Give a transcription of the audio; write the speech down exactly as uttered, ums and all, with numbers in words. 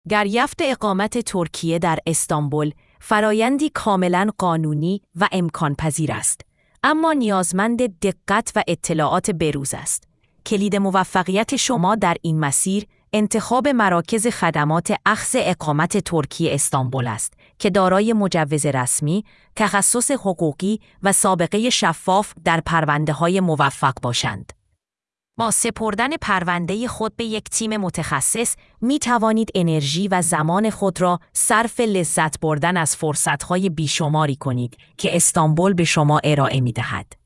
دریافت اقامت ترکیه در استانبول فرایندی کاملاً قانونی و امکان پذیر است، اما نیازمند دقت و اطلاعات بروز است. کلید موفقیت شما در این مسیر انتخاب مراکز خدمات اخذ اقامت ترکیه استانبول است که دارای مجوز رسمی، تخصص حقوقی و سابقه شفاف در پرونده‌های موفق باشند. با سپردن پرونده خود به یک تیم متخصص می توانید انرژی و زمان خود را صرف لذت بردن از فرصت‌های بیشماری کنید که استانبول به شما ارائه می دهد.